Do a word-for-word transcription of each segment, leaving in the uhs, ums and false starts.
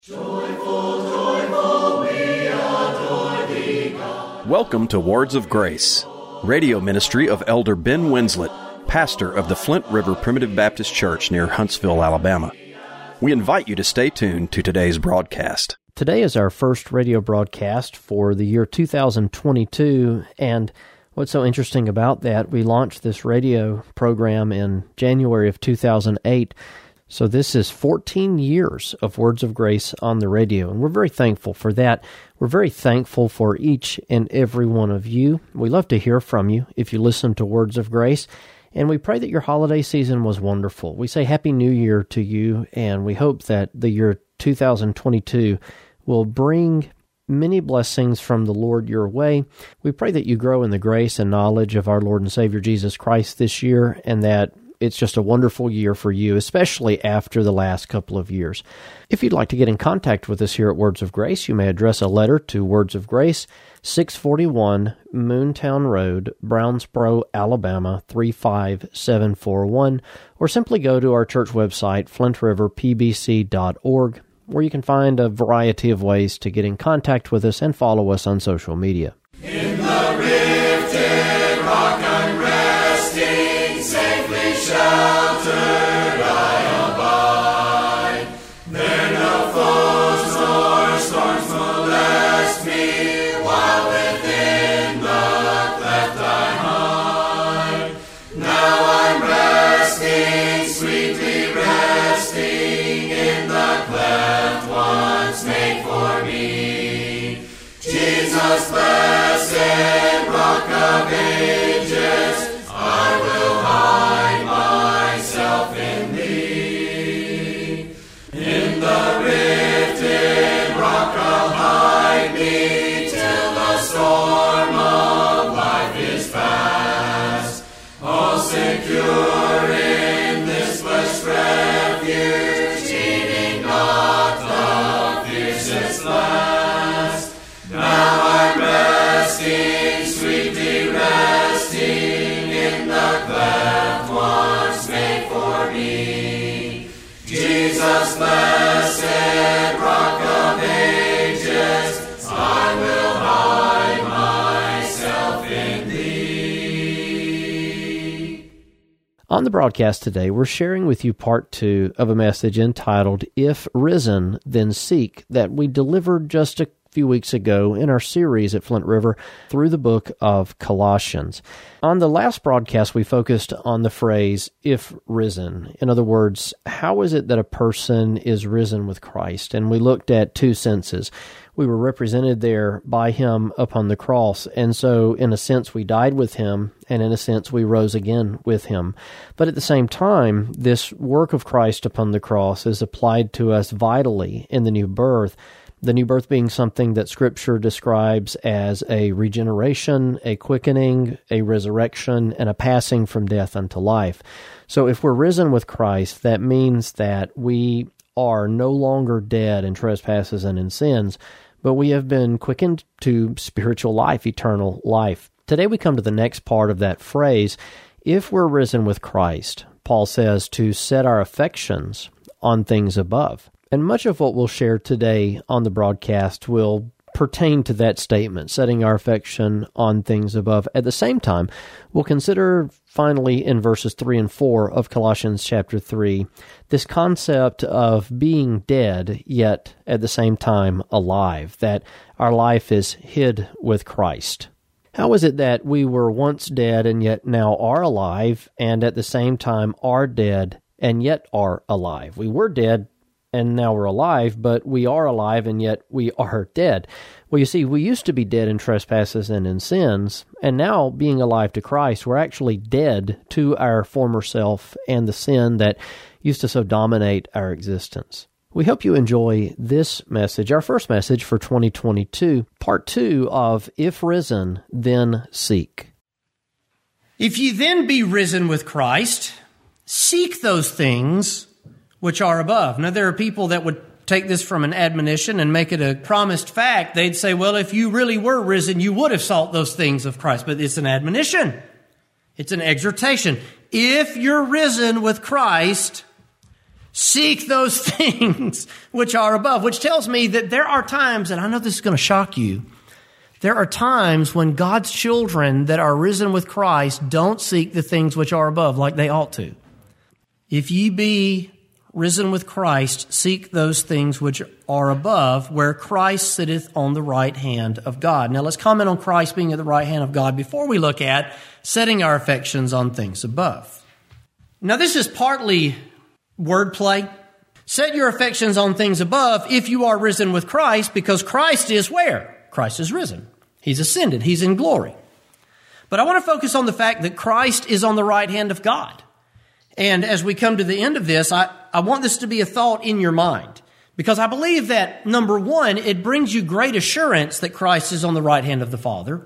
Joyful, joyful, we adore thee, God. Welcome to Words of Grace, radio ministry of Elder Ben Winslet, pastor of the Flint River Primitive Baptist Church near Huntsville, Alabama. We invite you to stay tuned to today's broadcast. Today is our first radio broadcast for the year two thousand twenty-two, and what's so interesting about that, we launched this radio program in January of two thousand eight. So this is fourteen years of Words of Grace on the radio, and we're very thankful for that. We're very thankful for each and every one of you. We love to hear from you if you listen to Words of Grace, and we pray that your holiday season was wonderful. We say Happy New Year to you, and we hope that the year two thousand twenty-two will bring many blessings from the Lord your way. We pray that you grow in the grace and knowledge of our Lord and Savior Jesus Christ this year, and that it's just a wonderful year for you, especially after the last couple of years. If you'd like to get in contact with us here at Words of Grace, you may address a letter to Words of Grace, six forty-one Moontown Road, Brownsboro, Alabama, three five seven four one, or simply go to our church website, flint river p b c dot org, where you can find a variety of ways to get in contact with us and follow us on social media. In the rifted rock I'm resting, safely sheltered I abide. There no foes nor storms molest me, while within the cleft I hide. Now I'm resting, sweetly resting, in the cleft once made for me. Jesus, blessed Rock of Ages, I will hide myself in thee. In the rifted rock I'll hide me, till the storm of life is past. All secure in this blessed refuge, heeding not the fiercest blast. Now I'm resting, sweetly resting, in the cleft once made for me. Jesus, blessed Rock of Ages, I will hide myself in thee. On the broadcast today, we're sharing with you part two of a message entitled, If Risen, Then Seek, that we delivered just a few weeks ago in our series at Flint River through the book of Colossians. On the last broadcast, we focused on the phrase, if risen. In other words, how is it that a person is risen with Christ? And we looked at two senses. We were represented there by Him upon the cross, and so in a sense we died with Him, and in a sense we rose again with Him. But at the same time, this work of Christ upon the cross is applied to us vitally in the new birth. The new birth being something that Scripture describes as a regeneration, a quickening, a resurrection, and a passing from death unto life. So if we're risen with Christ, that means that we are no longer dead in trespasses and in sins, but we have been quickened to spiritual life, eternal life. Today we come to the next part of that phrase, if we're risen with Christ. Paul says to set our affections on things above. And much of what we'll share today on the broadcast will pertain to that statement, setting our affection on things above. At the same time, we'll consider finally in verses three and four of Colossians chapter three, this concept of being dead, yet at the same time alive, that our life is hid with Christ. How is it that we were once dead and yet now are alive, and at the same time are dead and yet are alive? We were dead and now we're alive, but we are alive and yet we are dead. Well, you see, we used to be dead in trespasses and in sins, and now, being alive to Christ, we're actually dead to our former self and the sin that used to so dominate our existence. We hope you enjoy this message, our first message for twenty twenty-two, part two of If Risen, Then Seek. If ye then be risen with Christ, seek those things which are above. Now, there are people that would take this from an admonition and make it a promised fact. They'd say, well, if you really were risen, you would have sought those things of Christ. But it's an admonition. It's an exhortation. If you're risen with Christ, Seek those things which are above, which tells me that there are times, and I know this is going to shock you, there are times when God's children that are risen with Christ don't seek the things which are above like they ought to. If ye be risen with Christ, seek those things which are above, where Christ sitteth on the right hand of God. Now let's comment on Christ being at the right hand of God before we look at setting our affections on things above. Now this is partly wordplay. Set your affections on things above if you are risen with Christ, because Christ is where? Christ is risen. He's ascended. He's in glory. But I want to focus on the fact that Christ is on the right hand of God. And as we come to the end of this, I, I want this to be a thought in your mind, because I believe that, number one, it brings you great assurance that Christ is on the right hand of the Father.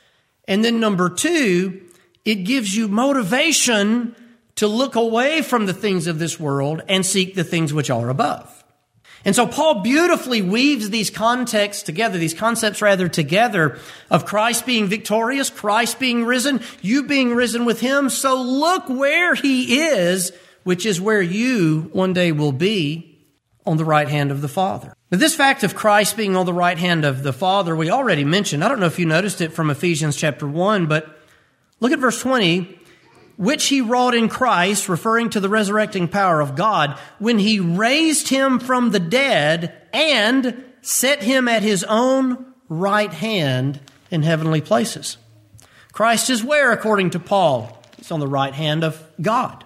And then number two, it gives you motivation to look away from the things of this world and seek the things which are above. And so Paul beautifully weaves these contexts together, these concepts rather together, of Christ being victorious, Christ being risen, you being risen with him. So look where he is, which is where you one day will be, on the right hand of the Father. Now, this fact of Christ being on the right hand of the Father, we already mentioned. I don't know if you noticed it from Ephesians chapter one, but look at verse twenty. Which he wrought in Christ, referring to the resurrecting power of God, when he raised him from the dead and set him at his own right hand in heavenly places. Christ is where, according to Paul? He's on the right hand of God.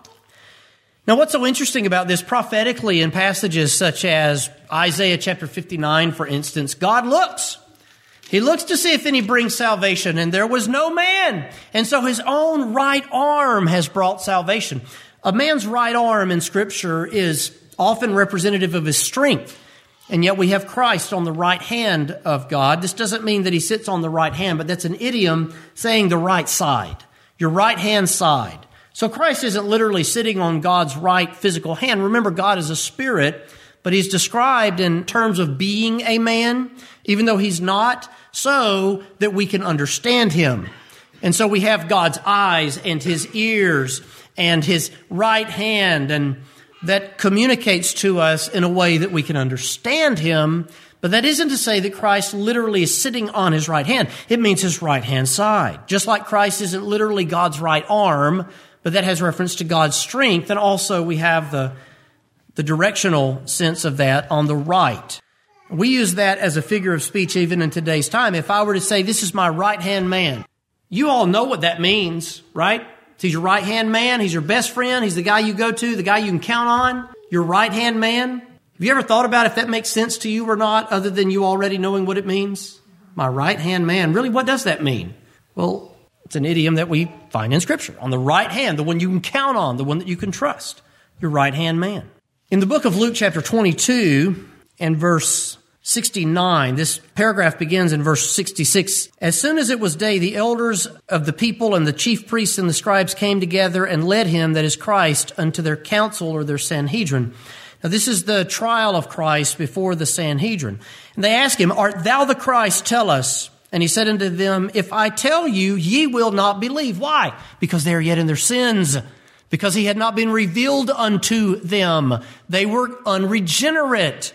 Now, what's so interesting about this prophetically in passages such as Isaiah chapter fifty-nine, for instance, God looks. He looks to see if any brings salvation, and there was no man. And so his own right arm has brought salvation. A man's right arm in Scripture is often representative of his strength. And yet we have Christ on the right hand of God. This doesn't mean that he sits on the right hand, but that's an idiom saying the right side, your right hand side. So Christ isn't literally sitting on God's right physical hand. Remember, God is a spirit, but he's described in terms of being a man, even though he's not, so that we can understand him. And so we have God's eyes and his ears and his right hand, and that communicates to us in a way that we can understand him. But that isn't to say that Christ literally is sitting on his right hand. It means his right hand side. Just like Christ isn't literally God's right arm, but that has reference to God's strength. And also we have the, the directional sense of that on the right. We use that as a figure of speech even in today's time. If I were to say, this is my right-hand man, you all know what that means, right? He's your right-hand man. He's your best friend. He's the guy you go to, the guy you can count on, your right-hand man. Have you ever thought about if that makes sense to you or not, other than you already knowing what it means? My right-hand man. Really, what does that mean? Well, it's an idiom that we find in Scripture. On the right hand, the one you can count on, the one that you can trust, your right-hand man. In the book of Luke chapter twenty-two and verse sixty-nine, this paragraph begins in verse sixty-six. As soon as it was day, the elders of the people and the chief priests and the scribes came together and led him, that is Christ, unto their council or their Sanhedrin. Now this is the trial of Christ before the Sanhedrin. And they asked him, Art thou the Christ? Tell us. And he said unto them, If I tell you, ye will not believe. Why? Because they are yet in their sins. Because he had not been revealed unto them. They were unregenerate.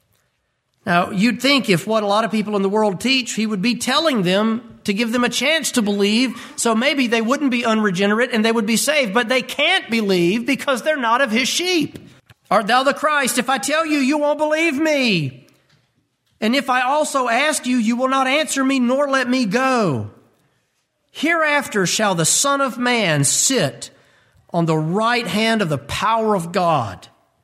Now, you'd think if what a lot of people in the world teach, he would be telling them to give them a chance to believe, so maybe they wouldn't be unregenerate and they would be saved. But they can't believe because they're not of his sheep. Art thou the Christ? If I tell you, you won't believe me. And if I also ask you, you will not answer me, nor let me go. Hereafter shall the Son of Man sit on the right hand of the power of God.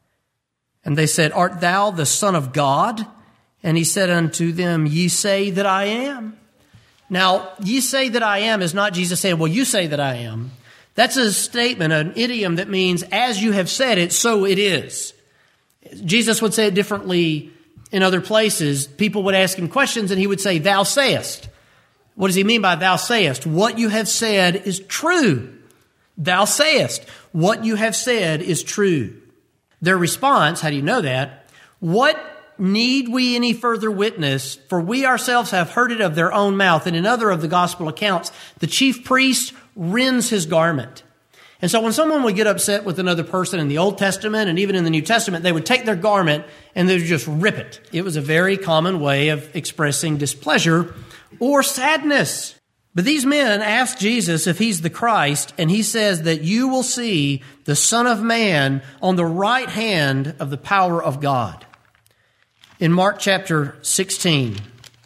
And they said, Art thou the Son of God? And he said unto them, Ye say that I am. Now, ye say that I am is not Jesus saying, well, you say that I am. That's a statement, an idiom that means, as you have said it, so it is. Jesus would say it differently in other places. People would ask him questions and he would say, thou sayest. What does he mean by thou sayest? What you have said is true. Thou sayest. What you have said is true. Their response, how do you know that? What need we any further witness? For we ourselves have heard it of their own mouth. And in other of the gospel accounts, the chief priest rends his garment. And And so when someone would get upset with another person in the Old Testament and even in the New Testament, they would take their garment and they would just rip it. It was a very common way of expressing displeasure or sadness. But these men asked Jesus if he's the Christ, and he says that you will see the Son of Man on the right hand of the power of God. In Mark chapter sixteen,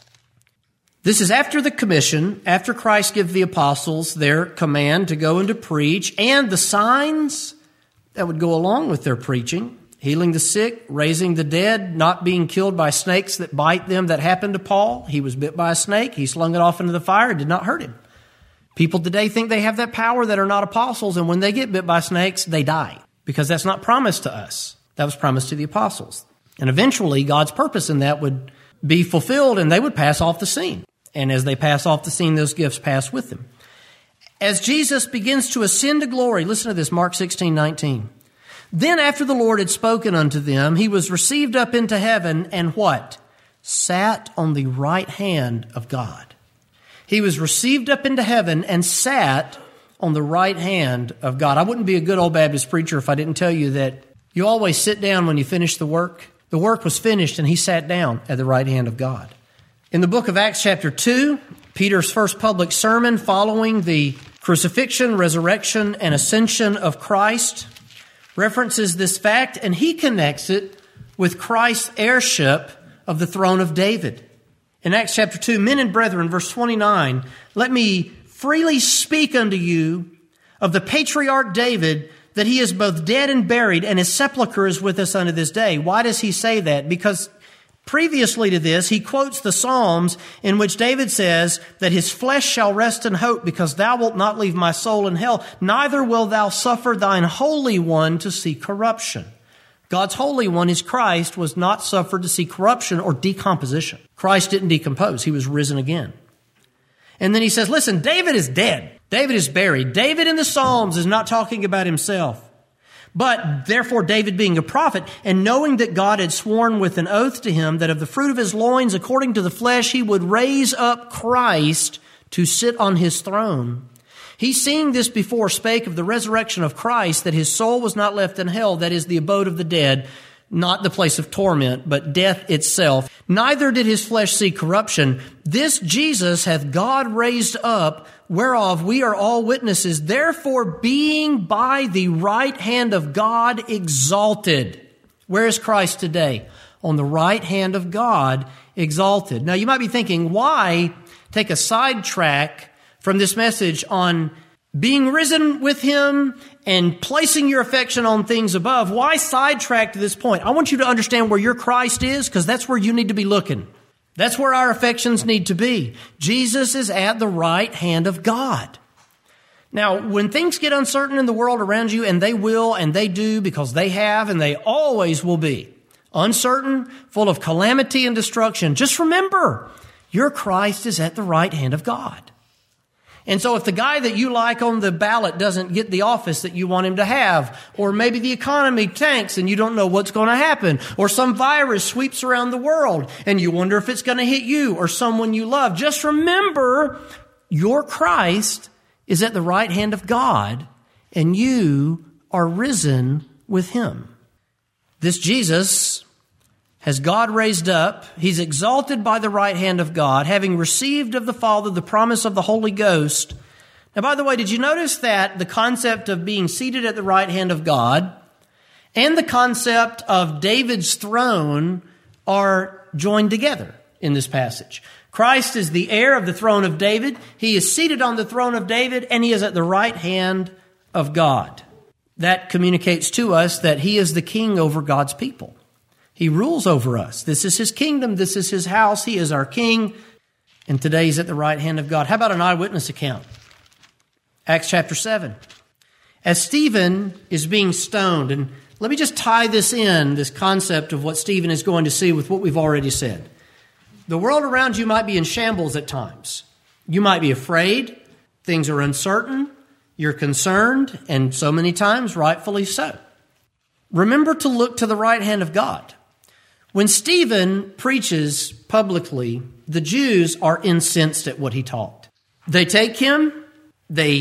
this is after the commission, after Christ gives the apostles their command to go and to preach, and the signs that would go along with their preaching, healing the sick, raising the dead, not being killed by snakes that bite them. That happened to Paul. He was bit by a snake. He slung it off into the fire. It did not hurt him. People today think they have that power that are not apostles, and when they get bit by snakes, they die, because that's not promised to us. That was promised to the apostles. And eventually, God's purpose in that would be fulfilled, and they would pass off the scene. And as they pass off the scene, those gifts pass with them. As Jesus begins to ascend to glory, listen to this, Mark sixteen nineteen. Then after the Lord had spoken unto them, he was received up into heaven and what? Sat on the right hand of God. He was received up into heaven and sat on the right hand of God. I wouldn't be a good old Baptist preacher if I didn't tell you that you always sit down when you finish the work. The work was finished and he sat down at the right hand of God. In the book of Acts chapter two, Peter's first public sermon following the crucifixion, resurrection, and ascension of Christ references this fact, and he connects it with Christ's heirship of the throne of David. In Acts chapter two, men and brethren, verse twenty-nine, let me freely speak unto you of the patriarch David, that he is both dead and buried, and his sepulchre is with us unto this day. Why does he say that? Because previously to this, he quotes the Psalms in which David says that his flesh shall rest in hope, because thou wilt not leave my soul in hell, neither will thou suffer thine Holy One to see corruption. God's Holy One, his Christ, was not suffered to see corruption or decomposition. Christ didn't decompose. He was risen again. And then he says, listen, David is dead. David is buried. David in the Psalms is not talking about himself. But therefore, David being a prophet and knowing that God had sworn with an oath to him that of the fruit of his loins, according to the flesh, he would raise up Christ to sit on his throne. He, seeing this before, spake of the resurrection of Christ, that his soul was not left in hell, that is the abode of the dead, not the place of torment, but death itself. Neither did his flesh see corruption. This Jesus hath God raised up, whereof we are all witnesses. Therefore, being by the right hand of God exalted. Where is Christ today? On the right hand of God exalted. Now, you might be thinking, why take a sidetrack from this message on being risen with him and placing your affection on things above? Why sidetrack to this point? I want you to understand where your Christ is, because that's where you need to be looking. That's where our affections need to be. Jesus is at the right hand of God. Now, when things get uncertain in the world around you, and they will, and they do, because they have, and they always will be, uncertain, full of calamity and destruction, just remember, your Christ is at the right hand of God. And so if the guy that you like on the ballot doesn't get the office that you want him to have, or maybe the economy tanks and you don't know what's going to happen, or some virus sweeps around the world and you wonder if it's going to hit you or someone you love, just remember your Christ is at the right hand of God and you are risen with him. This Jesus has God raised up. He's exalted by the right hand of God, having received of the Father the promise of the Holy Ghost. Now, by the way, did you notice that the concept of being seated at the right hand of God and the concept of David's throne are joined together in this passage? Christ is the heir of the throne of David. He is seated on the throne of David, and he is at the right hand of God. That communicates to us that he is the king over God's people. He rules over us. This is his kingdom. This is his house. He is our king. And today he's at the right hand of God. How about an eyewitness account? Acts chapter seven. As Stephen is being stoned, and let me just tie this in, this concept of what Stephen is going to see with what we've already said. The world around you might be in shambles at times. You might be afraid. Things are uncertain. You're concerned, and so many times, rightfully so. Remember to look to the right hand of God. When Stephen preaches publicly, the Jews are incensed at what he taught. They take him, they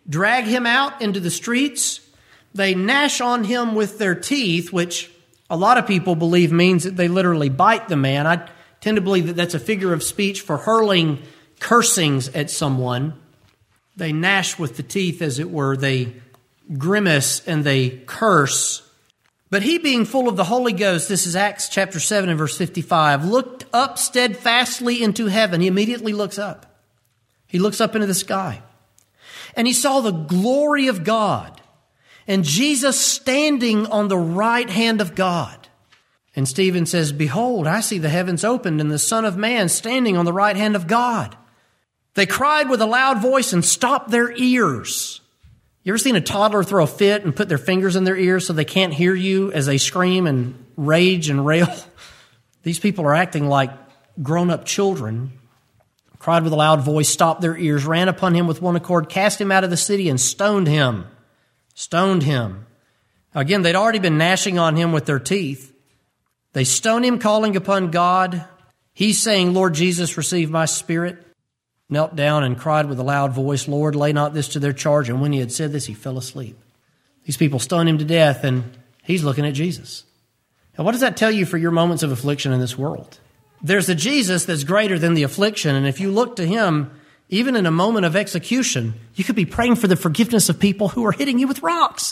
drag him out into the streets. They gnash on him with their teeth, which a lot of people believe means that they literally bite the man. I tend to believe that that's a figure of speech for hurling cursings at someone. They gnash with the teeth, as it were. They grimace and they curse. But he, being full of the Holy Ghost, this is Acts chapter seven and verse fifty-five, looked up steadfastly into heaven. He immediately looks up. He looks up into the sky. And he saw the glory of God and Jesus standing on the right hand of God. And Stephen says, behold, I see the heavens opened and the Son of Man standing on the right hand of God. They cried with a loud voice and stopped their ears. You ever seen a toddler throw a fit and put their fingers in their ears so they can't hear you as they scream and rage and rail? These people are acting like grown-up children. Cried with a loud voice, stopped their ears, ran upon him with one accord, cast him out of the city and stoned him. Stoned him. Again, they'd already been gnashing on him with their teeth. They stoned him, calling upon God. He's saying, Lord Jesus, receive my spirit. Knelt down and cried with a loud voice, Lord, lay not this to their charge. And when he had said this, he fell asleep. These people stoned him to death, and he's looking at Jesus. Now, what does that tell you for your moments of affliction in this world? There's a Jesus that's greater than the affliction, and if you look to him, even in a moment of execution, you could be praying for the forgiveness of people who are hitting you with rocks.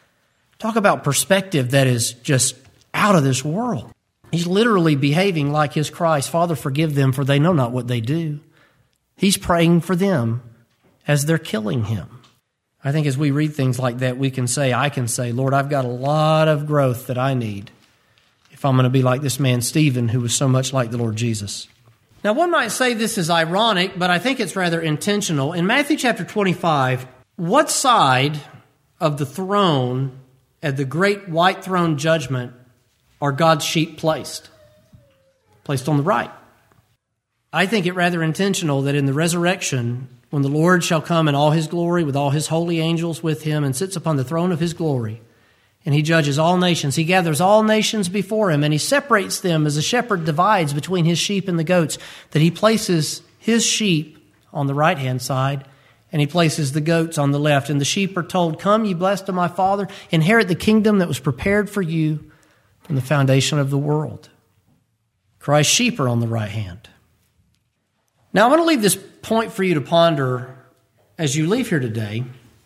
Talk about perspective that is just out of this world. He's literally behaving like his Christ. Father, forgive them, for they know not what they do. He's praying for them as they're killing him. I think as we read things like that, we can say, I can say, Lord, I've got a lot of growth that I need if I'm going to be like this man Stephen, who was so much like the Lord Jesus. Now, one might say this is ironic, but I think it's rather intentional. In Matthew chapter twenty-five, what side of the throne at the great white throne judgment are God's sheep placed? Placed on the right. I think it rather intentional that in the resurrection, when the Lord shall come in all his glory with all his holy angels with him and sits upon the throne of his glory, and he judges all nations, he gathers all nations before him, and he separates them as a shepherd divides between his sheep and the goats, that he places his sheep on the right-hand side, and he places the goats on the left. And the sheep are told, come, ye blessed of my Father, inherit the kingdom that was prepared for you from the foundation of the world. Christ's sheep are on the right hand. Now, I want to leave this point for you to ponder as you leave here today.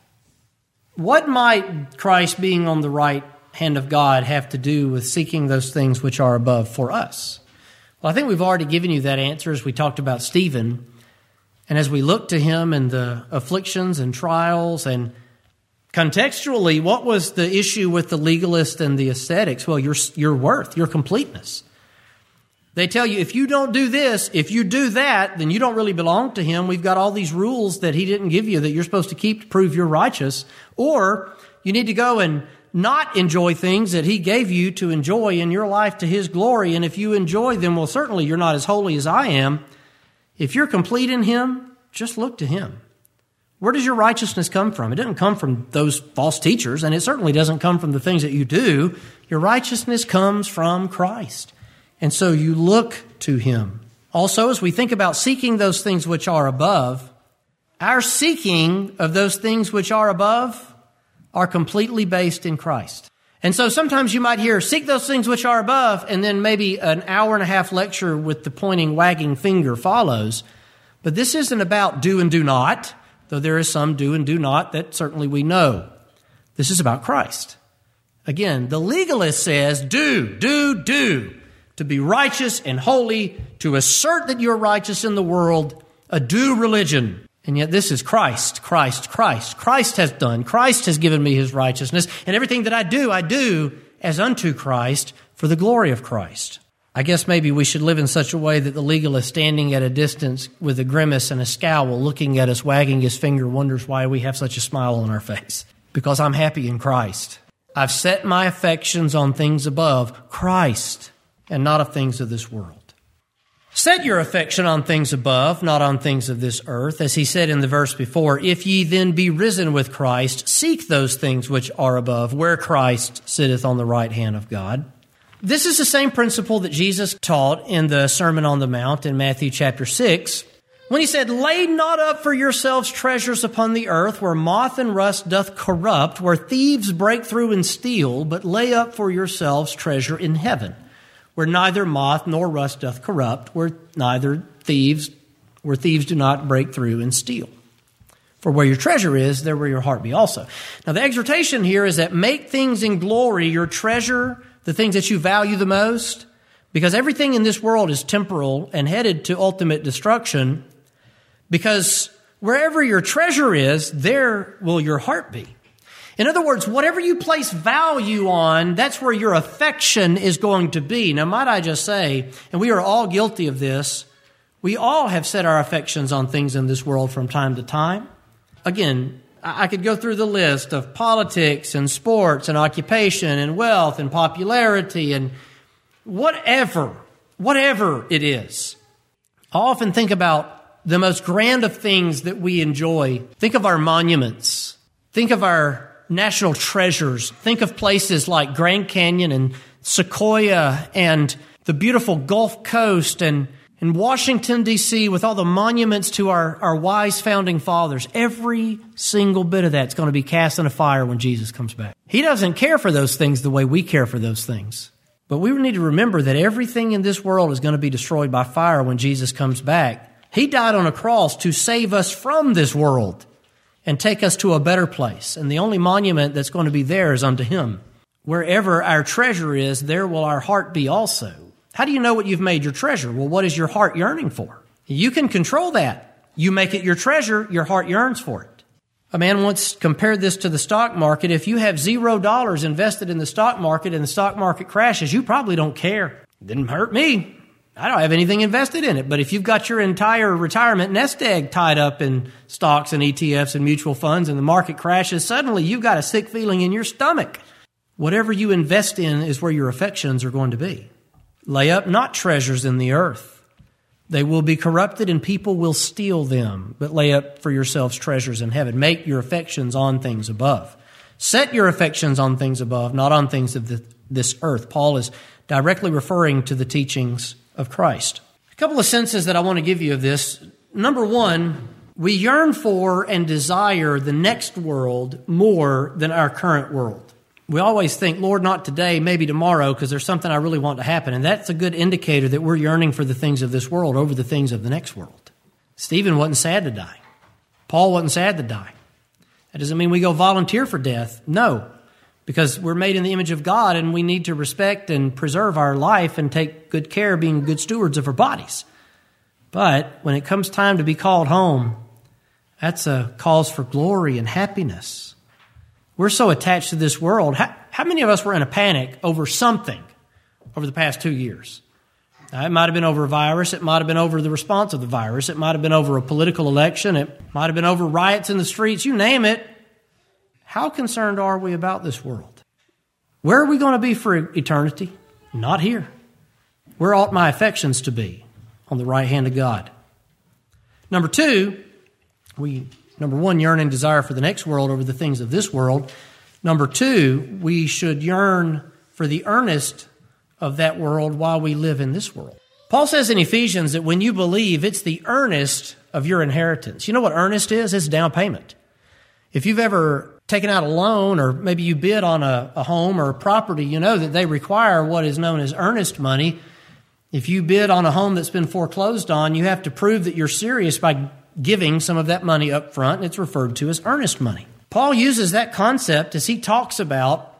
What might Christ being on the right hand of God have to do with seeking those things which are above for us? Well, I think we've already given you that answer as we talked about Stephen. And as we look to him and the afflictions and trials, and contextually, what was the issue with the legalist and the ascetics? Well, your, your worth, your completeness. They tell you, if you don't do this, if you do that, then you don't really belong to him. We've got all these rules that he didn't give you that you're supposed to keep to prove you're righteous. Or you need to go and not enjoy things that he gave you to enjoy in your life to his glory. And if you enjoy them, well, certainly you're not as holy as I am. If you're complete in him, just look to him. Where does your righteousness come from? It doesn't come from those false teachers, and it certainly doesn't come from the things that you do. Your righteousness comes from Christ. And so you look to him. Also, as we think about seeking those things which are above, our seeking of those things which are above are completely based in Christ. And so sometimes you might hear, seek those things which are above, and then maybe an hour and a half lecture with the pointing, wagging finger follows. But this isn't about do and do not, though there is some do and do not that certainly we know. This is about Christ. Again, the legalist says, do, do, do. To be righteous and holy, to assert that you're righteous in the world, a do religion. And yet this is Christ, Christ, Christ. Christ has done. Christ has given me his righteousness. And everything that I do, I do as unto Christ for the glory of Christ. I guess maybe we should live in such a way that the legalist standing at a distance with a grimace and a scowl, looking at us, wagging his finger, wonders why we have such a smile on our face. Because I'm happy in Christ. I've set my affections on things above, Christ, and not of things of this world. Set your affection on things above, not on things of this earth. As he said in the verse before, if ye then be risen with Christ, seek those things which are above, where Christ sitteth on the right hand of God. This is the same principle that Jesus taught in the Sermon on the Mount in Matthew chapter six, When he said, lay not up for yourselves treasures upon the earth, where moth and rust doth corrupt, where thieves break through and steal, but lay up for yourselves treasure in heaven, where neither moth nor rust doth corrupt, where neither thieves, where thieves do not break through and steal. For where your treasure is, there will your heart be also. Now the exhortation here is that make things in glory your treasure, the things that you value the most, because everything in this world is temporal and headed to ultimate destruction. Because wherever your treasure is, there will your heart be. In other words, whatever you place value on, that's where your affection is going to be. Now, might I just say, and we are all guilty of this, we all have set our affections on things in this world from time to time. Again, I could go through the list of politics and sports and occupation and wealth and popularity and whatever, whatever it is. I often think about the most grand of things that we enjoy. Think of our monuments. Think of our national treasures. Think of places like Grand Canyon and Sequoia and the beautiful Gulf Coast and, and Washington, D C with all the monuments to our, our wise founding fathers. Every single bit of that's going to be cast in a fire when Jesus comes back. He doesn't care for those things the way we care for those things. But we need to remember that everything in this world is going to be destroyed by fire when Jesus comes back. He died on a cross to save us from this world and take us to a better place. And the only monument that's going to be there is unto Him. Wherever our treasure is, there will our heart be also. How do you know what you've made your treasure? Well, what is your heart yearning for? You can control that. You make it your treasure, your heart yearns for it. A man once compared this to the stock market. If you have zero dollars invested in the stock market and the stock market crashes, you probably don't care. It didn't hurt me. I don't have anything invested in it. But if you've got your entire retirement nest egg tied up in stocks and E T Fs and mutual funds and the market crashes, suddenly you've got a sick feeling in your stomach. Whatever you invest in is where your affections are going to be. Lay up not treasures in the earth. They will be corrupted and people will steal them. But lay up for yourselves treasures in heaven. Make your affections on things above. Set your affections on things above, not on things of the, this earth. Paul is directly referring to the teachings of Christ. A couple of senses that I want to give you of this. Number one, we yearn for and desire the next world more than our current world. We always think, Lord, not today, maybe tomorrow, because there's something I really want to happen. And that's a good indicator that we're yearning for the things of this world over the things of the next world. Stephen wasn't sad to die. Paul wasn't sad to die. That doesn't mean we go volunteer for death. No. Because we're made in the image of God and we need to respect and preserve our life and take good care being good stewards of our bodies. But when it comes time to be called home, that's a cause for glory and happiness. We're so attached to this world. How, how many of us were in a panic over something over the past two years? Now, it might have been over a virus. It might have been over the response of the virus. It might have been over a political election. It might have been over riots in the streets. You name it. How concerned are we about this world? Where are we going to be for eternity? Not here. Where ought my affections to be? On the right hand of God. Number two, we, number one, yearn and desire for the next world over the things of this world. Number two, we should yearn for the earnest of that world while we live in this world. Paul says in Ephesians that when you believe, it's the earnest of your inheritance. You know what earnest is? It's down payment. If you've ever taken out a loan or maybe you bid on a, a home or a property, you know that they require what is known as earnest money. If you bid on a home that's been foreclosed on, you have to prove that you're serious by giving some of that money up front, and it's referred to as earnest money. Paul uses that concept as he talks about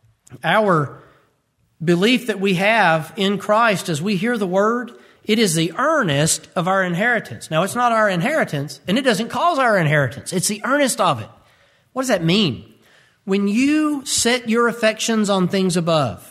our belief that we have in Christ as we hear the word. It is the earnest of our inheritance. Now, it's not our inheritance, and it doesn't cause our inheritance. It's the earnest of it. What does that mean? When you set your affections on things above,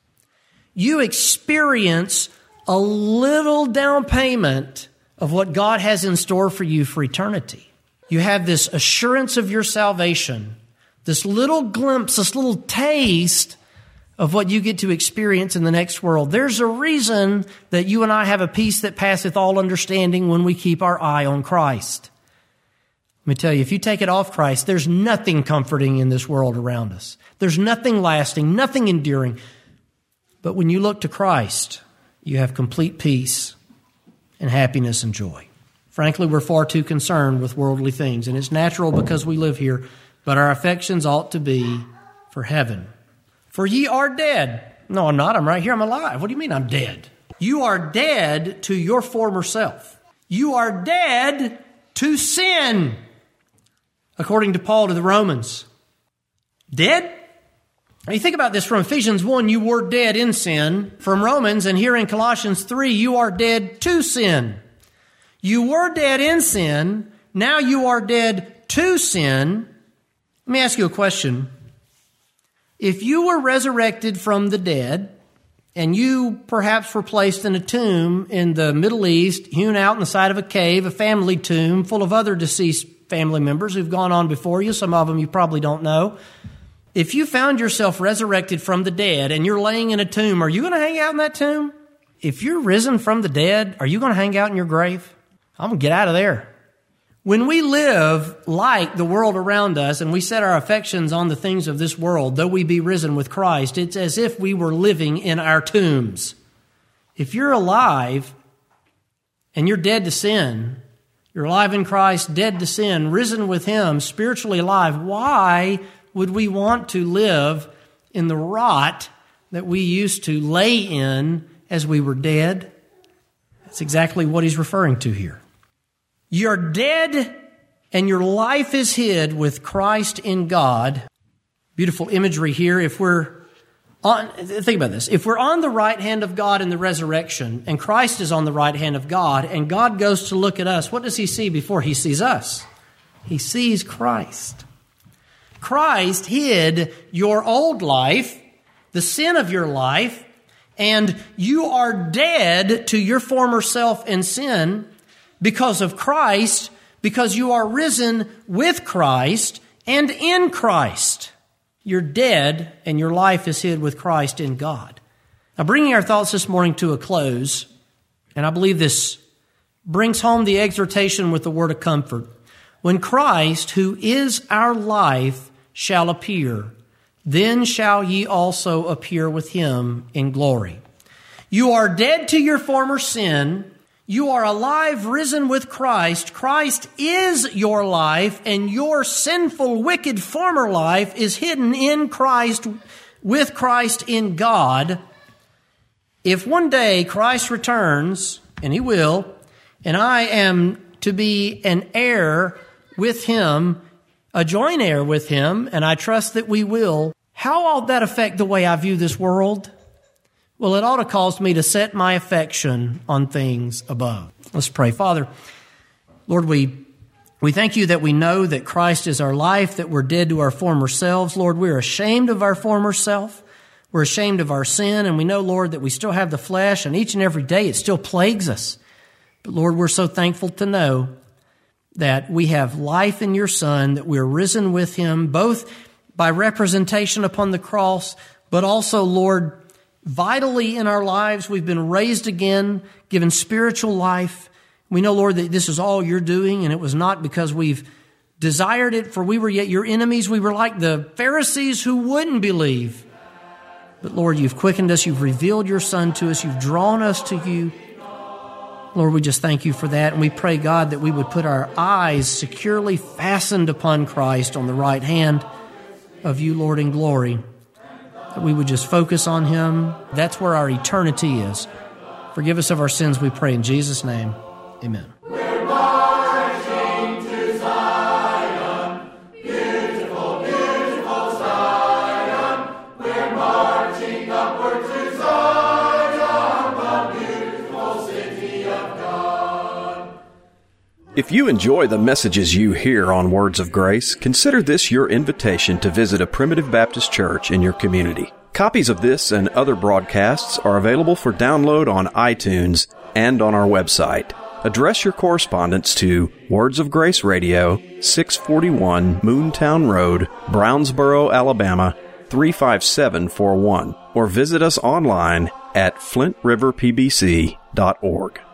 you experience a little down payment of what God has in store for you for eternity. You have this assurance of your salvation, this little glimpse, this little taste of what you get to experience in the next world. There's a reason that you and I have a peace that passeth all understanding when we keep our eye on Christ. Let me tell you, if you take it off Christ, there's nothing comforting in this world around us. There's nothing lasting, nothing enduring. But when you look to Christ, you have complete peace and happiness and joy. Frankly, we're far too concerned with worldly things, and it's natural because we live here, but our affections ought to be for heaven. For ye are dead. No, I'm not. I'm right here. I'm alive. What do you mean I'm dead? You are dead to your former self. You are dead to sin, according to Paul to the Romans. Dead? Now you think about this from Ephesians one, you were dead in sin. From Romans, and here in Colossians three, you are dead to sin. You were dead in sin. Now you are dead to sin. Let me ask you a question. If you were resurrected from the dead, and you perhaps were placed in a tomb in the Middle East, hewn out in the side of a cave, a family tomb full of other deceased family members who've gone on before you, some of them you probably don't know. If you found yourself resurrected from the dead and you're laying in a tomb, are you going to hang out in that tomb? If you're risen from the dead, are you going to hang out in your grave? I'm going to get out of there. When we live like the world around us and we set our affections on the things of this world, though we be risen with Christ, it's as if we were living in our tombs. If you're alive and you're dead to sin, you're alive in Christ, dead to sin, risen with Him, spiritually alive, why would we want to live in the rot that we used to lay in as we were dead? That's exactly what he's referring to here. You're dead and your life is hid with Christ in God. Beautiful imagery here. If we're on, think about this. If we're on the right hand of God in the resurrection and Christ is on the right hand of God and God goes to look at us, what does He see before He sees us? He sees Christ. Christ hid your old life, the sin of your life, and you are dead to your former self and sin because of Christ, because you are risen with Christ and in Christ. You're dead and your life is hid with Christ in God. Now, bringing our thoughts this morning to a close, and I believe this brings home the exhortation with the word of comfort. When Christ, who is our life, shall appear, then shall ye also appear with Him in glory. You are dead to your former sin. You are alive, risen with Christ. Christ is your life, and your sinful, wicked former life is hidden in Christ, with Christ in God. If one day Christ returns, and He will, and I am to be an heir with Him, a joint heir with Him, and I trust that we will, how ought that affect the way I view this world? Well, it ought to cause me to set my affection on things above. Let's pray. Father, Lord, we we thank You that we know that Christ is our life, that we're dead to our former selves. Lord, we're ashamed of our former self. We're ashamed of our sin, and we know, Lord, that we still have the flesh, and each and every day it still plagues us. But Lord, we're so thankful to know that we have life in Your Son, that we're risen with Him, both by representation upon the cross, but also, Lord, vitally in our lives, we've been raised again, given spiritual life. We know, Lord, that this is all You're doing, and it was not because we've desired it, for we were yet Your enemies. We were like the Pharisees who wouldn't believe. But Lord, You've quickened us. You've revealed Your Son to us. You've drawn us to You. Lord, we just thank You for that, and we pray, God, that we would put our eyes securely fastened upon Christ on the right hand of You, Lord, in glory. That we would just focus on Him. That's where our eternity is. Forgive us of our sins, we pray in Jesus' name. Amen. We're marching to Zion, beautiful, beautiful Zion. We're marching upward to Zion, the beautiful city of God. If you enjoy the messages you hear on Words of Grace, consider this your invitation to visit a Primitive Baptist church in your community. Copies of this and other broadcasts are available for download on iTunes and on our website. Address your correspondence to Words of Grace Radio, six forty-one Moontown Road, Brownsboro, Alabama, three five seven four one, or visit us online at flint river p b c dot org.